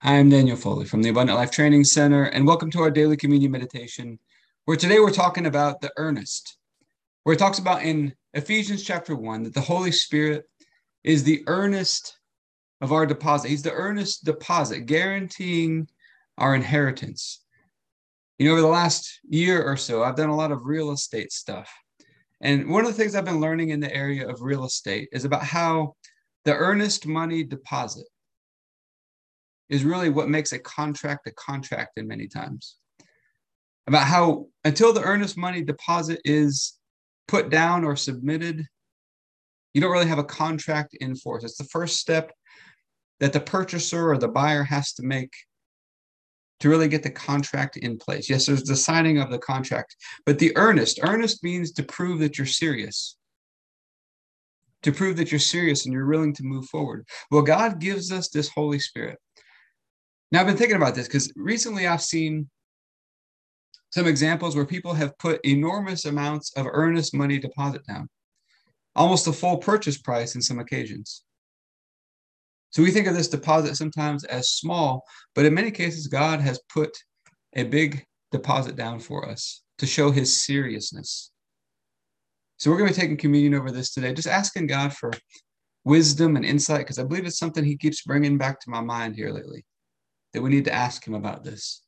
I'm Daniel Foley from the Abundant Life Training Center, and welcome to our daily communion meditation, where today we're talking about the earnest, where it talks about in Ephesians chapter 1 that the Holy Spirit is the earnest of our deposit. He's the earnest deposit, guaranteeing our inheritance. Over the last year or so, I've done a lot of real estate stuff. And one of the things I've been learning in the area of real estate is about how the earnest money deposit is really what makes a contract in many times. About how until the earnest money deposit is put down or submitted, you don't really have a contract in force. It's the first step that the purchaser or the buyer has to make to really get the contract in place. Yes, there's the signing of the contract, but the earnest means to prove that you're serious. To prove that you're serious and you're willing to move forward. Well, God gives us this Holy Spirit. Now, I've been thinking about this because recently I've seen some examples where people have put enormous amounts of earnest money deposit down, almost the full purchase price in some occasions. So we think of this deposit sometimes as small, but in many cases, God has put a big deposit down for us to show his seriousness. So we're going to be taking communion over this today, just asking God for wisdom and insight, because I believe it's something he keeps bringing back to my mind here lately, that we need to ask him about this.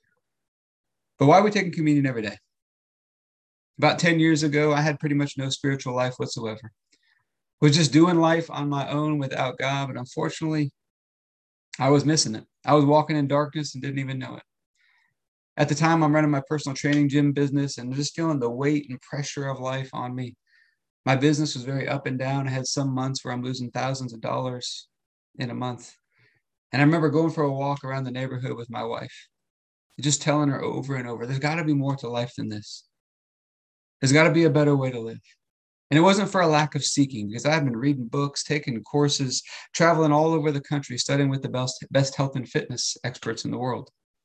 But why are we taking communion every day? About 10 years ago, I had pretty much no spiritual life whatsoever. Was just doing life on my own without God, but unfortunately, I was missing it. I was walking in darkness and didn't even know it. At the time, I'm running my personal training gym business and just feeling the weight and pressure of life on me. My business was very up and down. I had some months where I'm losing thousands of dollars in a month. And I remember going for a walk around the neighborhood with my wife, just telling her over and over, there's got to be more to life than this. There's got to be a better way to live. And it wasn't for a lack of seeking, because I've been reading books, taking courses, traveling all over the country, studying with the best health and fitness experts in the world.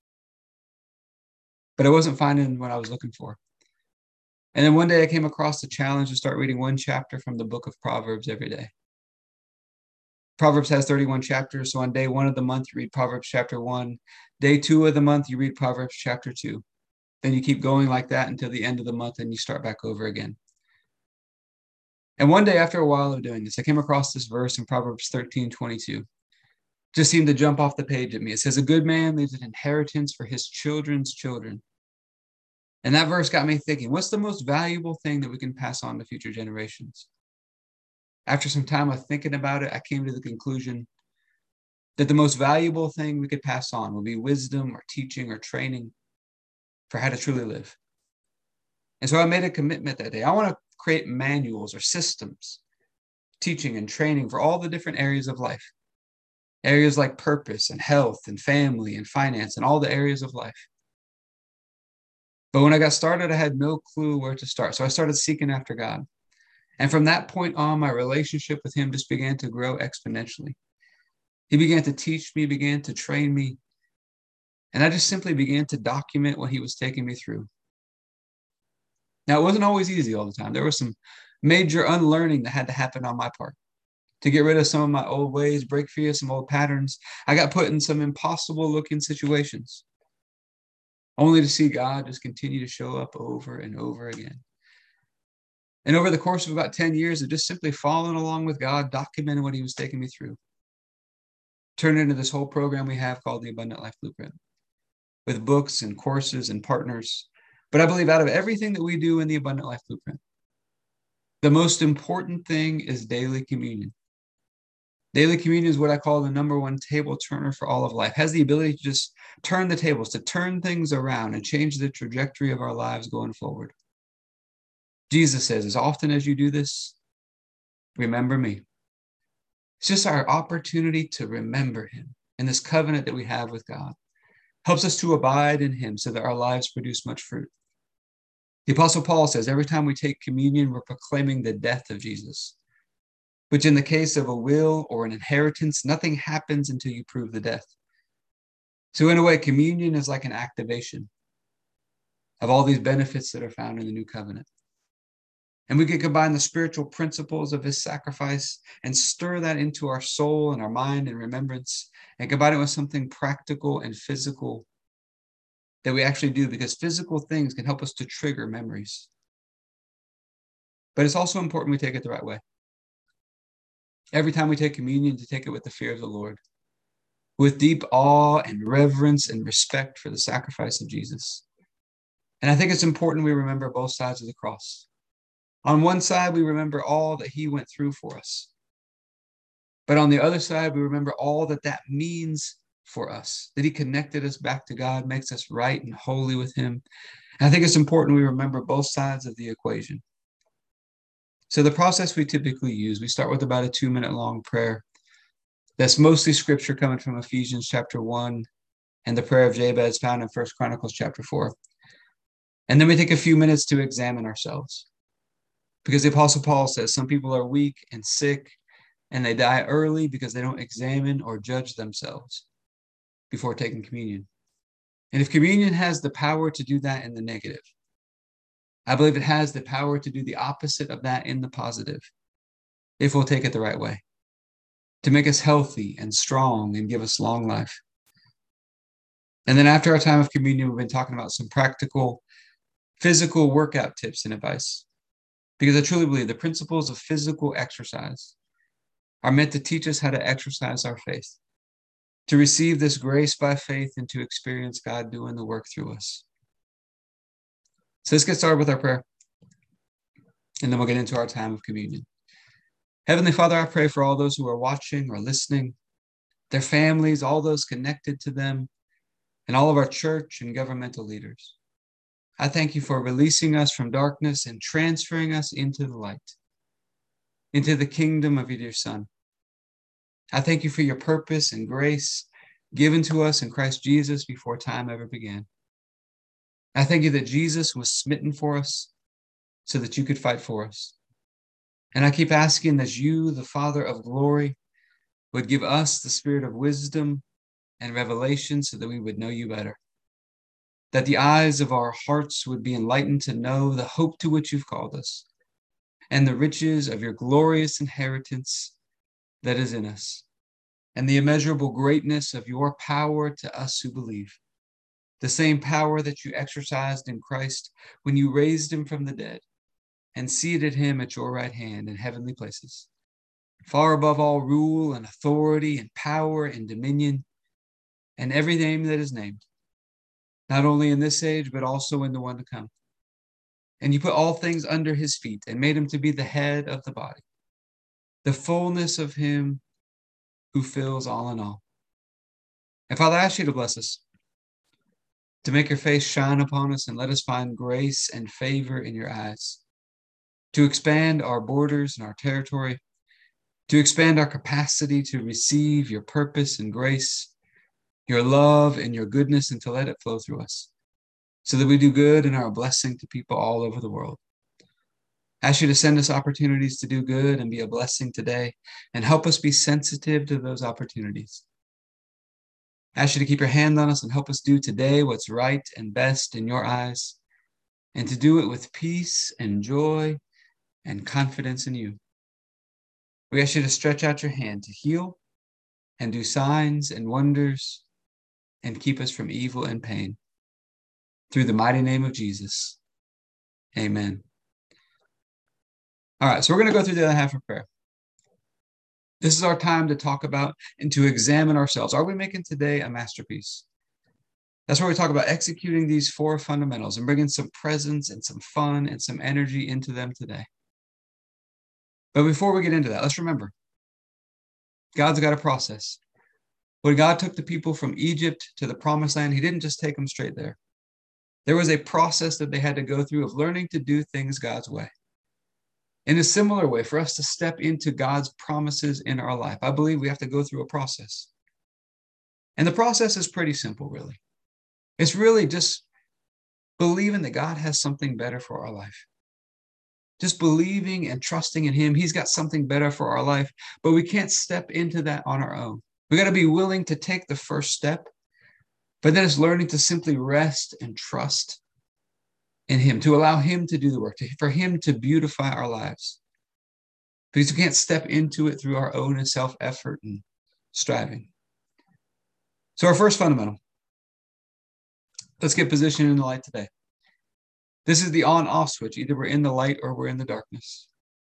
But I wasn't finding what I was looking for. And then one day I came across the challenge to start reading one chapter from the book of Proverbs every day. Proverbs has 31 chapters, so on day 1 of the month, you read Proverbs chapter 1. Day 2 of the month, you read Proverbs chapter 2. Then you keep going like that until the end of the month, and you start back over again. And one day, after a while of doing this, I came across this verse in Proverbs 13:22. Just seemed to jump off the page at me. It says, a good man leaves an inheritance for his children's children. And that verse got me thinking, what's the most valuable thing that we can pass on to future generations? After some time of thinking about it, I came to the conclusion that the most valuable thing we could pass on will be wisdom or teaching or training for how to truly live. And so I made a commitment that day. I want to create manuals or systems, teaching and training for all the different areas of life. Areas like purpose and health and family and finance and all the areas of life. But when I got started, I had no clue where to start. So I started seeking after God. And from that point on, my relationship with him just began to grow exponentially. He began to teach me, began to train me. And I just simply began to document what he was taking me through. Now, it wasn't always easy all the time. There was some major unlearning that had to happen on my part to get rid of some of my old ways, break free of some old patterns. I got put in some impossible looking situations, only to see God just continue to show up over and over again. And over the course of about 10 years of just simply following along with God, documenting what he was taking me through, turned into this whole program we have called the Abundant Life Blueprint, with books and courses and partners. But I believe out of everything that we do in the Abundant Life Blueprint, the most important thing is daily communion. Daily communion is what I call the number one table turner for all of life. It has the ability to just turn the tables, to turn things around and change the trajectory of our lives going forward. Jesus says, as often as you do this, remember me. It's just our opportunity to remember him in this covenant that we have with God. Helps us to abide in him so that our lives produce much fruit. The Apostle Paul says every time we take communion, we're proclaiming the death of Jesus. Which in the case of a will or an inheritance, nothing happens until you prove the death. So in a way, communion is like an activation of all these benefits that are found in the new covenant. And we can combine the spiritual principles of his sacrifice and stir that into our soul and our mind and remembrance, and combine it with something practical and physical that we actually do, because physical things can help us to trigger memories. But it's also important we take it the right way. Every time we take communion, to take it with the fear of the Lord, with deep awe and reverence and respect for the sacrifice of Jesus. And I think it's important we remember both sides of the cross. On one side, we remember all that he went through for us. But on the other side, we remember all that that means for us, that he connected us back to God, makes us right and holy with him. And I think it's important we remember both sides of the equation. So the process we typically use, we start with about a 2-minute long prayer. That's mostly scripture coming from Ephesians chapter 1 and the prayer of Jabez found in 1 Chronicles chapter 4. And then we take a few minutes to examine ourselves. Because the Apostle Paul says some people are weak and sick, and they die early because they don't examine or judge themselves before taking communion. And if communion has the power to do that in the negative, I believe it has the power to do the opposite of that in the positive, if we'll take it the right way, to make us healthy and strong and give us long life. And then after our time of communion, we've been talking about some practical physical workout tips and advice, because I truly believe the principles of physical exercise are meant to teach us how to exercise our faith, to receive this grace by faith and to experience God doing the work through us. So let's get started with our prayer, and then we'll get into our time of communion. Heavenly Father, I pray for all those who are watching or listening, their families, all those connected to them, and all of our church and governmental leaders. I thank you for releasing us from darkness and transferring us into the light, into the kingdom of your dear Son. I thank you for your purpose and grace given to us in Christ Jesus before time ever began. I thank you that Jesus was smitten for us so that you could fight for us. And I keep asking that you, the Father of glory, would give us the spirit of wisdom and revelation so that we would know you better, that the eyes of our hearts would be enlightened to know the hope to which you've called us and the riches of your glorious inheritance that is in us, and the immeasurable greatness of your power to us who believe, the same power that you exercised in Christ when you raised him from the dead and seated him at your right hand in heavenly places, far above all rule and authority and power and dominion and every name that is named, not only in this age, but also in the one to come. And you put all things under his feet and made him to be the head of the body, the fullness of him who fills all in all. And Father, I ask you to bless us, to make your face shine upon us and let us find grace and favor in your eyes, to expand our borders and our territory, to expand our capacity to receive your purpose and grace, your love and your goodness, and to let it flow through us so that we do good and are a blessing to people all over the world. I ask you to send us opportunities to do good and be a blessing today, and help us be sensitive to those opportunities. I ask you to keep your hand on us and help us do today what's right and best in your eyes, and to do it with peace and joy and confidence in you. We ask you to stretch out your hand to heal and do signs and wonders and keep us from evil and pain. Through the mighty name of Jesus, amen. All right, so we're going to go through the other half of prayer. This is our time to talk about and to examine ourselves. Are we making today a masterpiece? That's where we talk about executing these 4 fundamentals and bringing some presence and some fun and some energy into them today. But before we get into that, let's remember, God's got a process. When God took the people from Egypt to the promised land, he didn't just take them straight there. There was a process that they had to go through of learning to do things God's way. In a similar way, for us to step into God's promises in our life, I believe we have to go through a process. And the process is pretty simple, really. It's really just believing that God has something better for our life. Just believing and trusting in him. He's got something better for our life, but we can't step into that on our own. We got to be willing to take the first step, but then it's learning to simply rest and trust in him, to allow him to do the work, for him to beautify our lives. Because we can't step into it through our own self-effort and striving. So our first fundamental, let's get positioned in the light today. This is the on-off switch. Either we're in the light or we're in the darkness.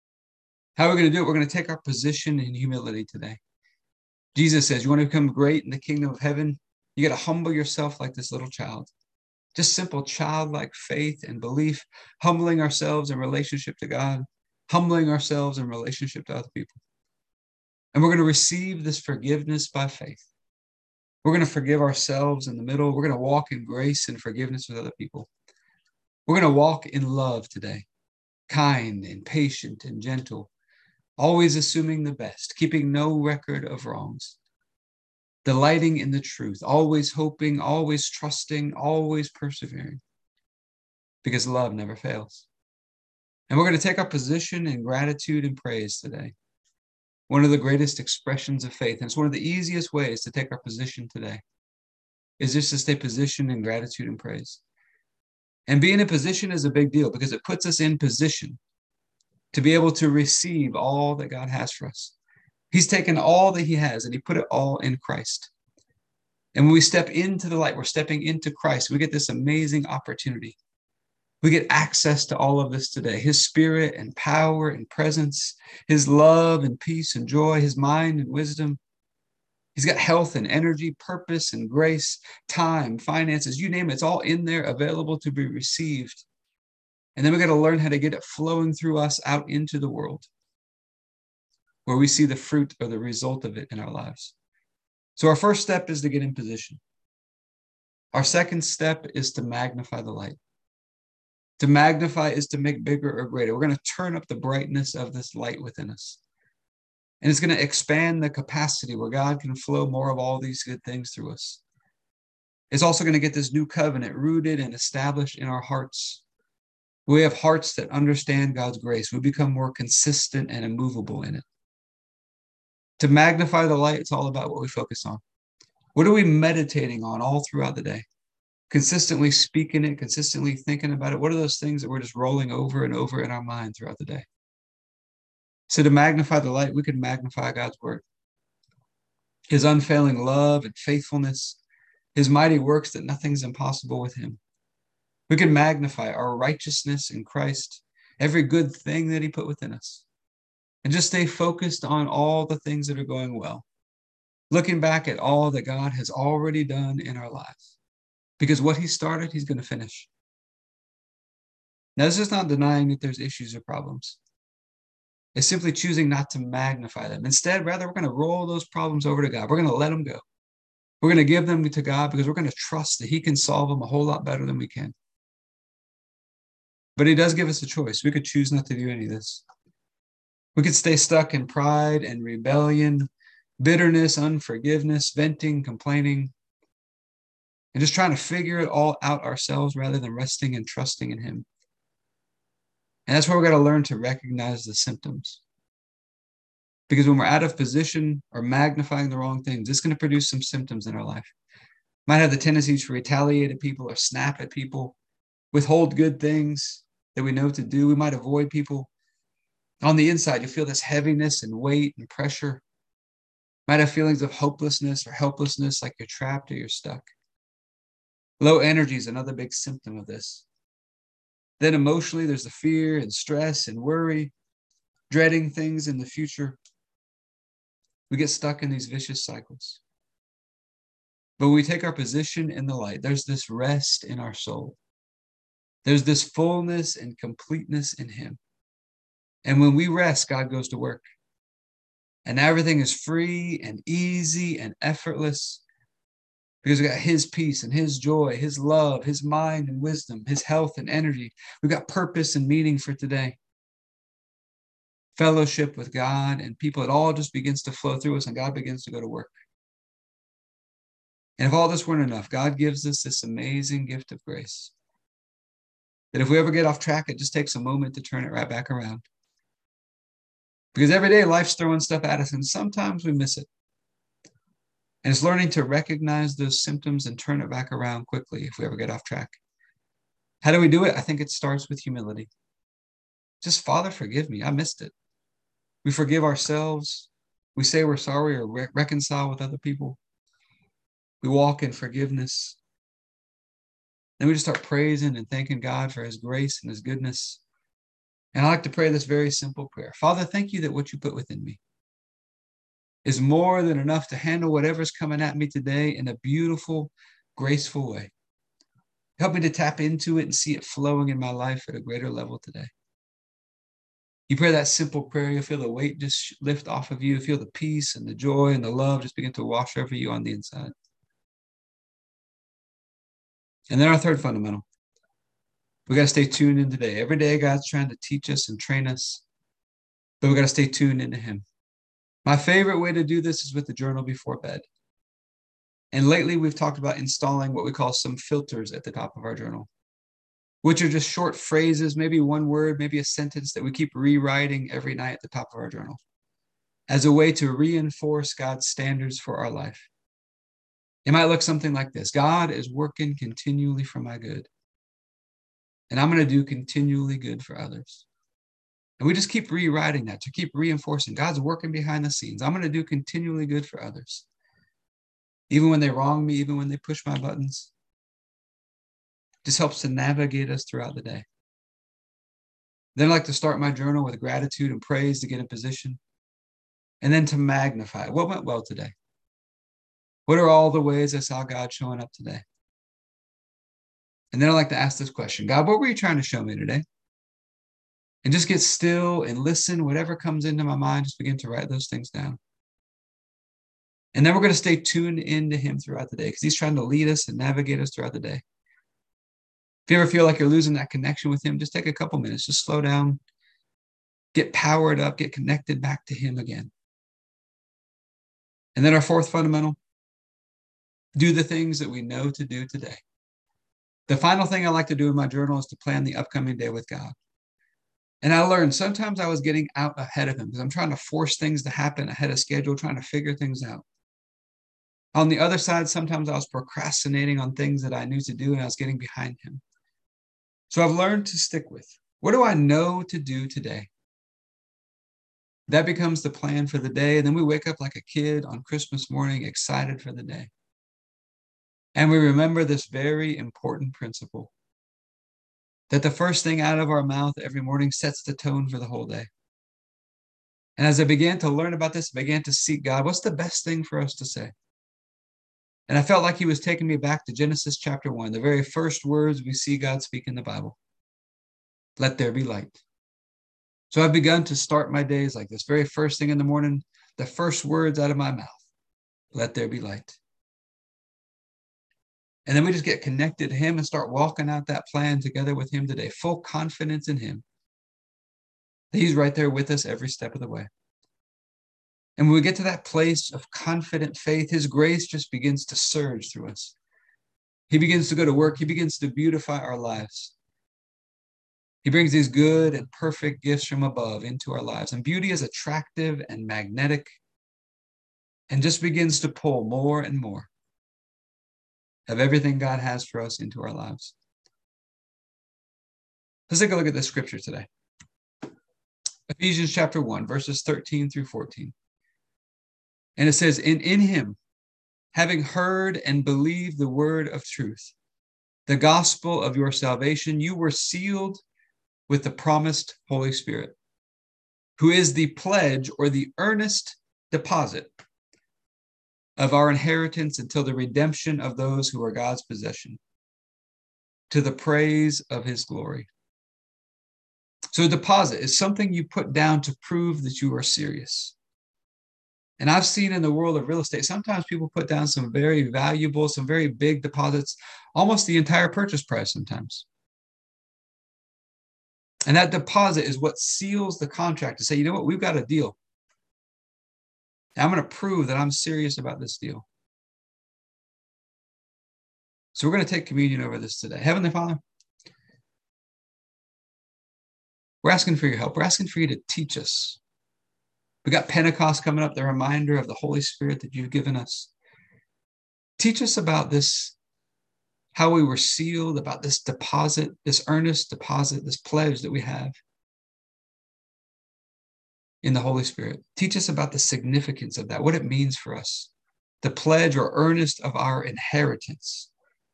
How are we going to do it? We're going to take our position in humility today. Jesus says, you want to become great in the kingdom of heaven? You got to humble yourself like this little child. Just simple childlike faith and belief, humbling ourselves in relationship to God, humbling ourselves in relationship to other people. And we're going to receive this forgiveness by faith. We're going to forgive ourselves in the middle. We're going to walk in grace and forgiveness with other people. We're going to walk in love today, kind and patient and gentle, always assuming the best, keeping no record of wrongs, delighting in the truth, always hoping, always trusting, always persevering, because love never fails. And we're going to take our position in gratitude and praise today. One of the greatest expressions of faith, and it's one of the easiest ways to take our position today, is just to stay positioned in gratitude and praise. And being in position is a big deal because it puts us in position to be able to receive all that God has for us. He's taken all that he has and he put it all in Christ. And when we step into the light, we're stepping into Christ. We get this amazing opportunity. We get access to all of this today. His spirit and power and presence, his love and peace and joy, his mind and wisdom. He's got health and energy, purpose and grace, time, finances, you name it. It's all in there available to be received. And then we got to learn how to get it flowing through us out into the world where we see the fruit or the result of it in our lives. So our first step is to get in position. Our second step is to magnify the light. To magnify is to make bigger or greater. We're going to turn up the brightness of this light within us. And it's going to expand the capacity where God can flow more of all these good things through us. It's also going to get this new covenant rooted and established in our hearts. We have hearts that understand God's grace. We become more consistent and immovable in it. To magnify the light, it's all about what we focus on. What are we meditating on all throughout the day? Consistently speaking it, consistently thinking about it. What are those things that we're just rolling over and over in our mind throughout the day? So to magnify the light, we can magnify God's word. His unfailing love and faithfulness, his mighty works that nothing's impossible with him. We can magnify our righteousness in Christ, every good thing that he put within us, and just stay focused on all the things that are going well, looking back at all that God has already done in our lives, because what he started, he's going to finish. Now, this is not denying that there's issues or problems. It's simply choosing not to magnify them. Instead, rather, we're going to roll those problems over to God. We're going to let them go. We're going to give them to God because we're going to trust that he can solve them a whole lot better than we can. But he does give us a choice. We could choose not to do any of this. We could stay stuck in pride and rebellion, bitterness, unforgiveness, venting, complaining, and just trying to figure it all out ourselves rather than resting and trusting in him. And that's where we've got to learn to recognize the symptoms. Because when we're out of position or magnifying the wrong things, it's going to produce some symptoms in our life. Might have the tendency to retaliate at people or snap at people, withhold good things that we know to do. We might avoid people. On the inside, you feel this heaviness and weight and pressure. Might have feelings of hopelessness or helplessness, like you're trapped or you're stuck. Low energy is another big symptom of this. Then emotionally, there's the fear and stress and worry, dreading things in the future. We get stuck in these vicious cycles. But when we take our position in the light, there's this rest in our soul. There's this fullness and completeness in him. And when we rest, God goes to work. And everything is free and easy and effortless because we got his peace and his joy, his love, his mind and wisdom, his health and energy. We've got purpose and meaning for today. Fellowship with God and people, it all just begins to flow through us and God begins to go to work. And if all this weren't enough, God gives us this amazing gift of grace. That if we ever get off track, it just takes a moment to turn it right back around. Because every day life's throwing stuff at us and sometimes we miss it. And it's learning to recognize those symptoms and turn it back around quickly if we ever get off track. How do we do it? I think it starts with humility. Just, Father, forgive me. I missed it. We forgive ourselves. We say we're sorry or reconcile with other people. We walk in forgiveness. Then we just start praising and thanking God for his grace and his goodness. And I like to pray this very simple prayer. Father, thank you that what you put within me is more than enough to handle whatever's coming at me today in a beautiful, graceful way. Help me to tap into it and see it flowing in my life at a greater level today. You pray that simple prayer, you'll feel the weight just lift off of you. Feel the peace and the joy and the love just begin to wash over you on the inside. And then our third fundamental. We got to stay tuned in today. Every day, God's trying to teach us and train us, but we got to stay tuned into him. My favorite way to do this is with the journal before bed. And lately, we've talked about installing what we call some filters at the top of our journal, which are just short phrases, maybe one word, maybe a sentence that we keep rewriting every night at the top of our journal as a way to reinforce God's standards for our life. It might look something like this. God is working continually for my good, and I'm going to do continually good for others. And we just keep rewriting that to keep reinforcing God's working behind the scenes. I'm going to do continually good for others. Even when they wrong me, even when they push my buttons. Just helps to navigate us throughout the day. Then I like to start my journal with gratitude and praise to get in position. And then to magnify what went well today. What are all the ways I saw God showing up today? And then I like to ask this question, God, what were you trying to show me today? And just get still and listen. Whatever comes into my mind, just begin to write those things down. And then we're going to stay tuned into him throughout the day because he's trying to lead us and navigate us throughout the day. If you ever feel like you're losing that connection with him, just take a couple minutes, just slow down, get powered up, get connected back to him again. And then our fourth fundamental, do the things that we know to do today. The final thing I like to do in my journal is to plan the upcoming day with God. And I learned sometimes I was getting out ahead of him because I'm trying to force things to happen ahead of schedule, trying to figure things out. On the other side, sometimes I was procrastinating on things that I knew to do and I was getting behind him. So I've learned to stick with, what do I know to do today? That becomes the plan for the day. And then we wake up like a kid on Christmas morning, excited for the day. And we remember this very important principle, that the first thing out of our mouth every morning sets the tone for the whole day. And as I began to learn about this, I began to seek God, what's the best thing for us to say? And I felt like he was taking me back to Genesis chapter 1, the very first words we see God speak in the Bible. Let there be light. So I've begun to start my days like this. Very first thing in the morning, the first words out of my mouth, let there be light. And then we just get connected to him and start walking out that plan together with him today. Full confidence in him. He's right there with us every step of the way. And when we get to that place of confident faith, his grace just begins to surge through us. He begins to go to work. He begins to beautify our lives. He brings these good and perfect gifts from above into our lives. And beauty is attractive and magnetic and just begins to pull more and more of everything God has for us into our lives. Let's take a look at this scripture today. Ephesians chapter 1, verses 13 through 14. And it says, in him, having heard and believed the word of truth, the gospel of your salvation, you were sealed with the promised Holy Spirit, who is the pledge or the earnest deposit of our inheritance until the redemption of those who are God's possession, to the praise of his glory. So a deposit is something you put down to prove that you are serious. And I've seen in the world of real estate, sometimes people put down some very valuable, some very big deposits, almost the entire purchase price sometimes. And that deposit is what seals the contract to say, you know what, we've got a deal. I'm going to prove that I'm serious about this deal. So we're going to take communion over this today. Heavenly Father, we're asking for your help. We're asking for you to teach us. We got Pentecost coming up, the reminder of the Holy Spirit that you've given us. Teach us about this how we were sealed, about this deposit, this earnest deposit, this pledge that we have in the Holy Spirit. Teach us about the significance of that, what it means for us, the pledge or earnest of our inheritance.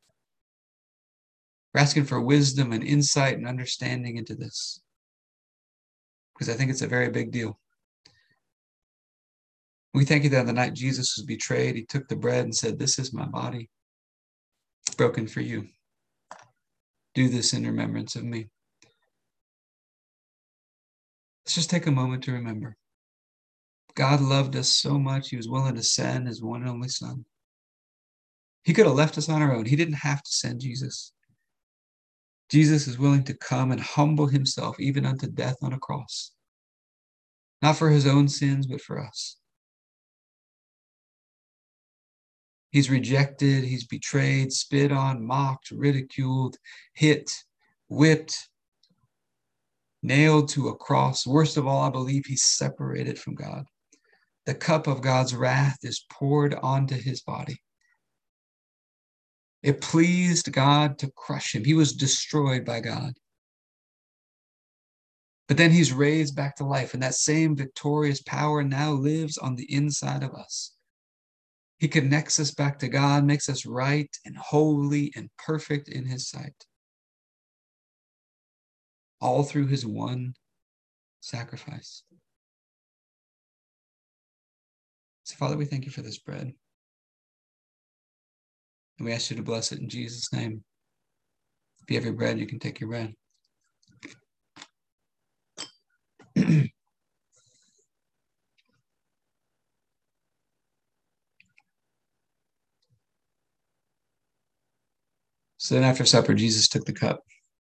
We're asking for wisdom and insight and understanding into this, because I think it's a very big deal. We thank you that on the night Jesus was betrayed, he took the bread and said, "This is my body, broken for you. Do this in remembrance of me." Let's just take a moment to remember. God loved us so much, he was willing to send his one and only Son. He could have left us on our own. He didn't have to send Jesus. Jesus is willing to come and humble himself even unto death on a cross. Not for his own sins, but for us. He's rejected, he's betrayed, spit on, mocked, ridiculed, hit, whipped, nailed to a cross. Worst of all, I believe he's separated from God. The cup of God's wrath is poured onto his body. It pleased God to crush him. He was destroyed by God. But then he's raised back to life, and that same victorious power now lives on the inside of us. He connects us back to God, makes us right and holy and perfect in his sight. All through his one sacrifice. So, Father, we thank you for this bread. And we ask you to bless it in Jesus' name. If you have your bread, you can take your bread. So then after supper, Jesus took the cup.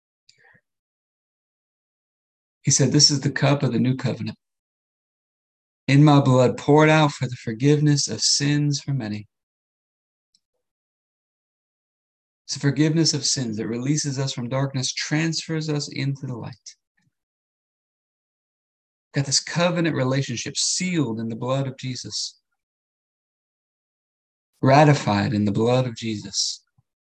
He said, "This is the cup of the new covenant, in my blood, poured out for the forgiveness of sins for many." It's the forgiveness of sins that releases us from darkness, transfers us into the light. Got this covenant relationship sealed in the blood of Jesus, ratified in the blood of Jesus.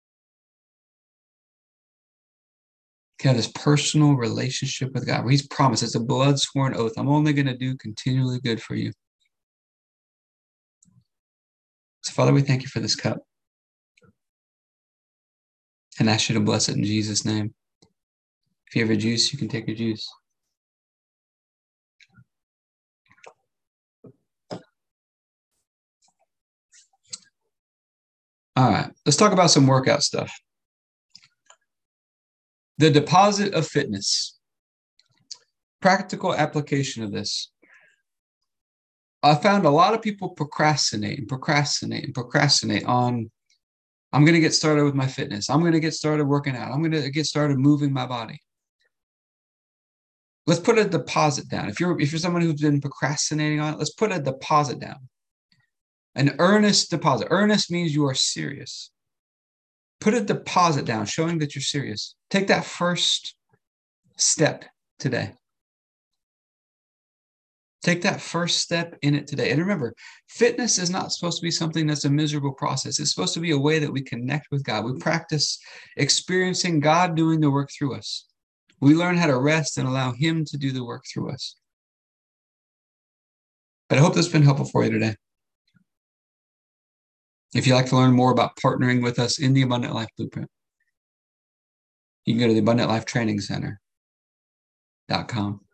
Got this personal relationship with God where he's promised, it's a blood sworn oath, I'm only going to do continually good for you. So, Father, we thank you for this cup and ask you to bless it in Jesus' name. If you have a juice, you can take your juice. All right, let's talk about some workout stuff. The deposit of fitness. Practical application of this. I found a lot of people procrastinate on, I'm going to get started with my fitness. I'm going to get started working out. I'm going to get started moving my body. Let's put a deposit down. If you're someone who's been procrastinating on it, let's put a deposit down. An earnest deposit. Earnest means you are serious. Put a deposit down, showing that you're serious. Take that first step today. Take that first step in it today. And remember, fitness is not supposed to be something that's a miserable process. It's supposed to be a way that we connect with God. We practice experiencing God doing the work through us. We learn how to rest and allow him to do the work through us. But I hope this has been helpful for you today. If you'd like to learn more about partnering with us in the Abundant Life Blueprint, you can go to the AbundantLifeTrainingCenter.com.